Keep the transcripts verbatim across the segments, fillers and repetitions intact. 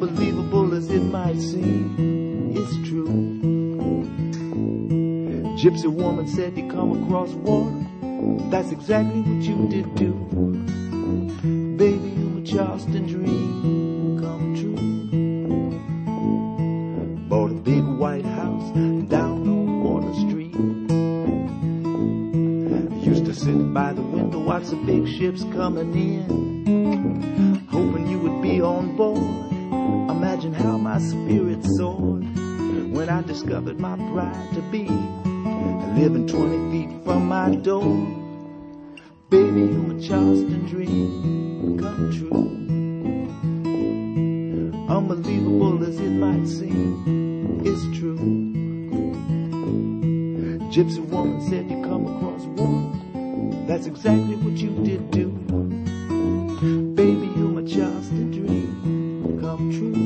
Unbelievable as it might seem, it's true. Gypsy woman said you come across water. That's exactly what you did do. Baby, you a Charleston dream come true. Bought a big white house down on Water Street. Used to sit by the window, watch the big ships coming in, hoping you would be on board. Imagine how my spirit soared when I discovered my bride to be living twenty feet from my door. Baby, you a Charleston dream come true. Unbelievable as it might seem, it's true. Gypsy woman said you come across water. That's exactly what you did do. Baby, you my Charleston dream come true.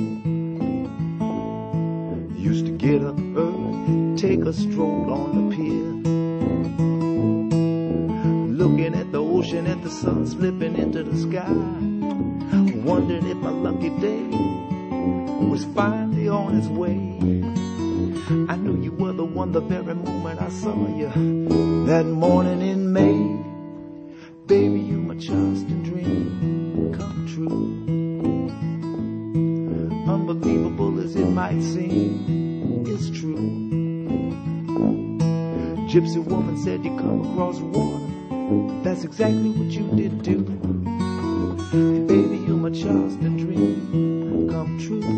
Used to get up early, take a stroll on the pier, looking at the ocean, at the sun slipping into the sky, wondering if my lucky day was finally on its way. I knew you were the one the very moment I saw you, that morning in May. Baby, you my Charleston dream come true. Unbelievable as it might seem, it's true. Gypsy woman said you come across water. That's exactly what you did do. Baby, you my Charleston dream come true.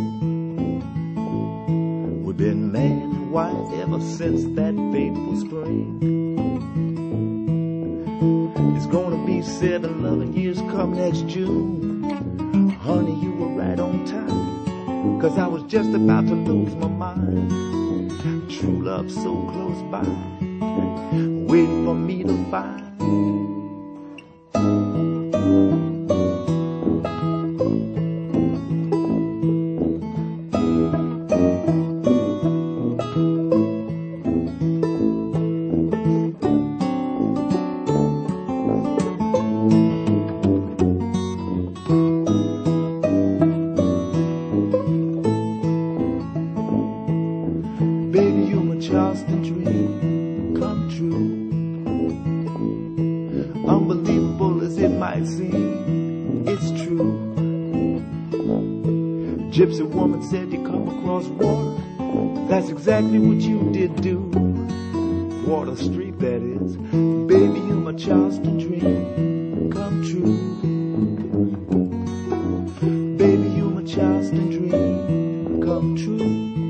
We've been man and wife ever since that fateful spring. It's gonna be seven loving years come next June. Honey, you were right on time, 'cause I was just about to lose my mind. True love so close by, waiting for me to find. Baby, you my Charleston dream come true. Unbelievable as it might seem, it's true. Gypsy woman said you come across water. That's exactly what you did do. Water Street, that is. Baby, you my Charleston dream come true. Baby, you my Charleston dream come true.